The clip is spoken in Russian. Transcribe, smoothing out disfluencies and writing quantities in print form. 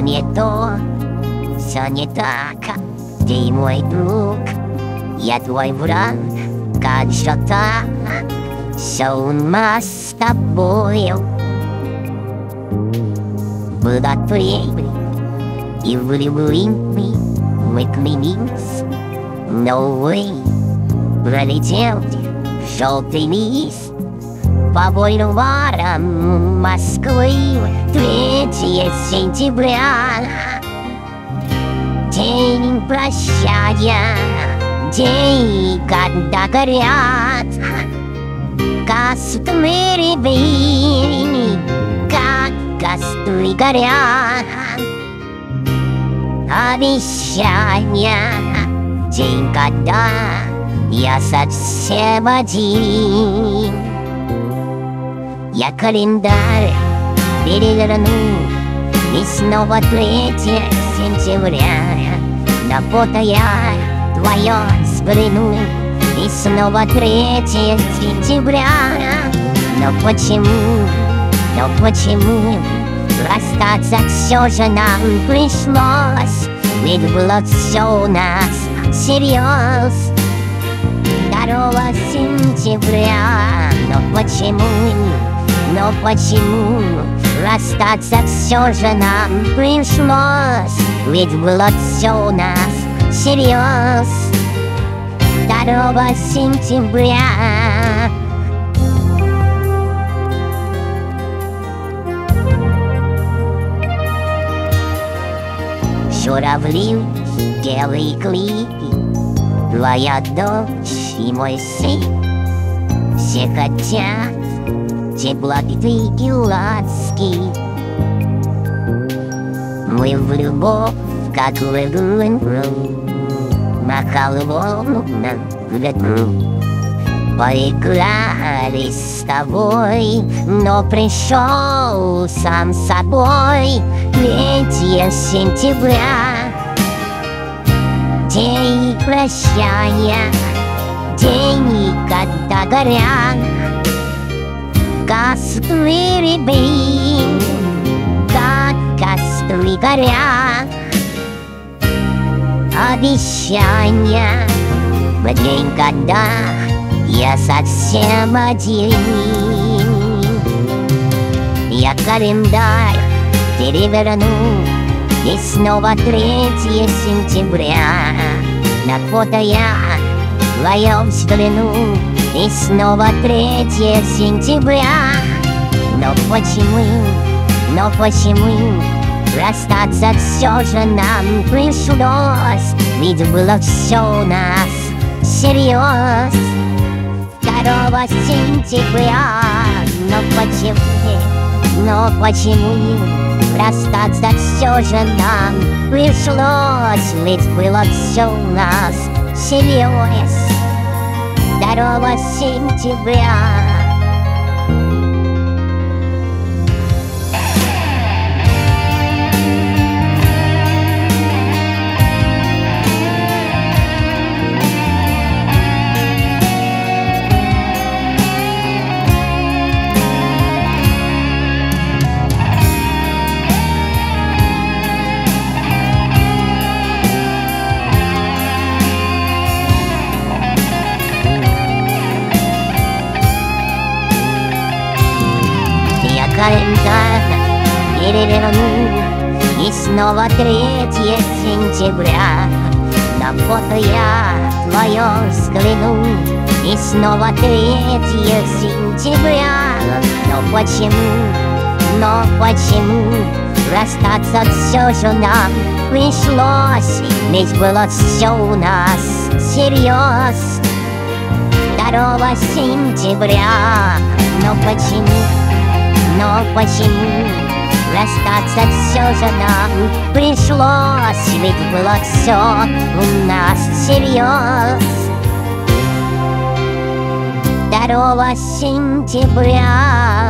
не то, все не так. Ты мой друг, я твой враг. Как же так? Все у нас с тобою было время, и влюблены мы клянись. Но вы пролетел желтый лист по бульварам Москвы. 3 сентября, день прощания, день, когда горят костры рябины, как костры горят обещания. День, когда я совсем один. Я календарь переверну, и снова 3 сентября. На фото я твое взгляну, и снова 3 сентября. Но почему расстаться все же нам пришлось? Ведь было все у нас всерьез. 2 сентября. Но почему расстаться все же нам пришлось? Ведь было все у нас всерьез. 2 сентября. Журавли, белые клики, твоя дочь и мой сын. Все хотят теплоты и ласки. Мы в любовь, как в игру, махал волнам в ветру. Поиграли с тобой, но пришел сам собой 3 сентября. День прощания, день, когда горят костры рябин, как костры горят обещания. В день, когда я совсем один. Я календарь переверну, и снова 3 сентября. На фото я твое взгляну, и снова 3 сентября. Но почему расстаться все же нам пришлось? Ведь было все у нас всерьез. 2 сентября. Но почему расстаться все же нам пришлось? Ведь было все у нас всерьез. 2 сентября. Календарь переверну, и снова 3 сентября. На фото я твое взгляну, и снова 3 сентября. Но почему расстаться все же нам пришлось? Ведь было все у нас всерьез. 2 сентября. Но почему расстаться все же нам пришлось? Ведь было все у нас всерьез. 2 сентября.